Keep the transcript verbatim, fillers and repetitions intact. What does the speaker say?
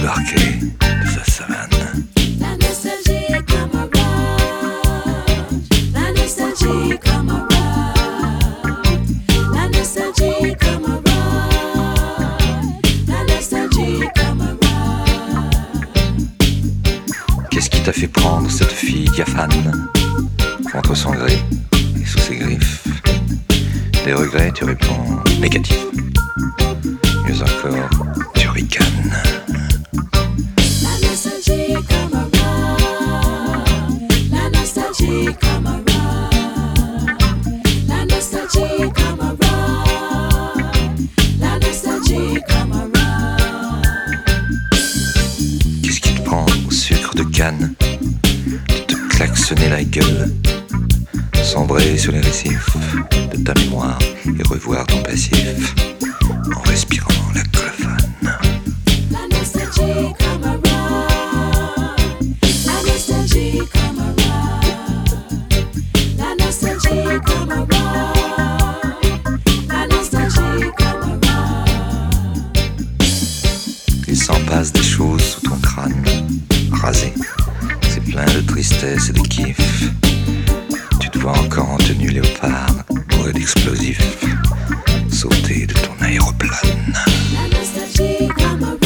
débarqué de sa savane. La nostalgie comme un rush, la nostalgie comme un rush, la nostalgie comme un rush, la nostalgie comme un rush. Qu'est-ce qui t'a fait prendre cette fille diaphane contre son gré et sous ses griffes? Des regrets, tu réponds négatif. Mieux encore, tu ricanes. La nostalgie comme un rush, la nostalgie comme un rush, la nostalgie comme un rush, la nostalgie comme un rush. Qu'est-ce qui te prend au sucre de canne de te klaxonner la gueule, sombrer sur les récifs de ta mémoire et revoir ton passif en respirant la colophane. La nostalgie comme un rush, la nostalgie comme un rush, la nostalgie comme un rush, la nostalgie comme un rush. Il s'en passe des choses sous ton crâne rasé, c'est plein de tristesse et de kiff. Tu te vois encore en tenue léopard, bourré d'explosifs, sauter de ton aéroplane. La nostalgie comme un